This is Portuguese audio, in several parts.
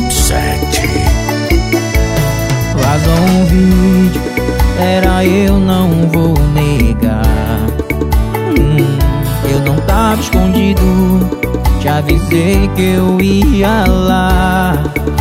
Top 7. Vazou um vídeo, era eu, não vou negar. Eu não tava escondido, te avisei que eu ia lá.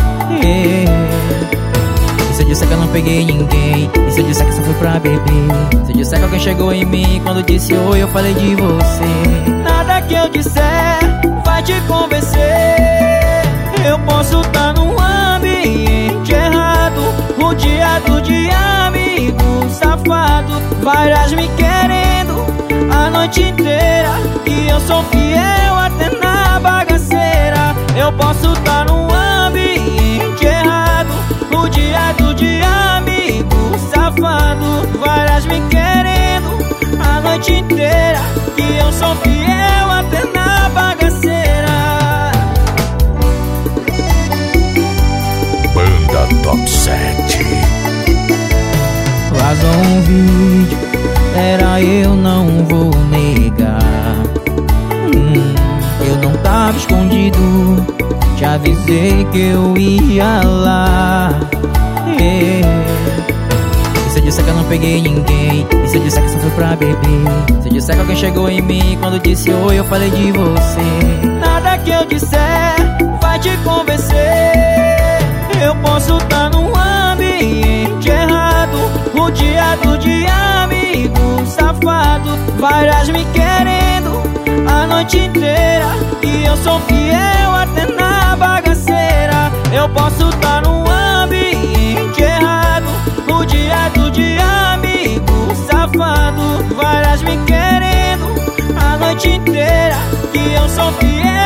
E se eu disser que eu não peguei ninguém? E se eu disser que só foi pra beber? Se eu disser que alguém chegou em mim quando disse oi, eu falei de você. Nada que eu disser vai te convencer. Eu posso estar num ambiente errado, rodeado de amigos safados, várias me querendo a noite inteira, e eu sou fiel até na bagaceira. Eu posso estar num ambiente errado, rodeado de amigos safados, várias me querendo a noite inteira, e eu sou fiel até na bagaceira. Banda Top 7. Vazou um vídeo, era eu, não vou negar. Eu não tava escondido, te avisei que eu ia lá. E se eu disser que eu não peguei ninguém? E se eu disser que só foi pra beber? Se eu disser que alguém chegou em mim quando disse oi, eu falei de você. Nada que eu disser vai te convencer. Eu posso estar num ambiente errado, rodeado de amigos safados, várias me querendo a noite inteira, e eu sou fiel até na bagaceira. Eu posso estar num ambiente errado, rodeado de amigos safados, várias me querendo a noite inteira, e eu sou fiel